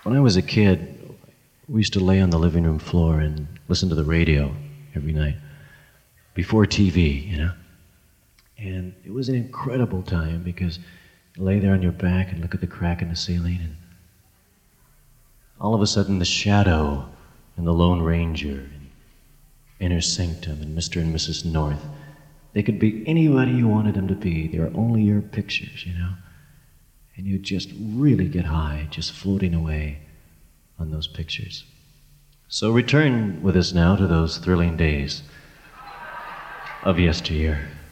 When I was a kid, we used to lay on the living room floor and listen to the radio every night before TV, you know? And it was an incredible time because you lay there on your back and look at the crack in the ceiling, and all of a sudden the Shadow and the Lone Ranger and Inner Sanctum and Mr. and Mrs. North, they could be anybody you wanted them to be. They were only your pictures, you know? And you'd just really get high, just floating away on those pictures. So return with us now to those thrilling days of yesteryear.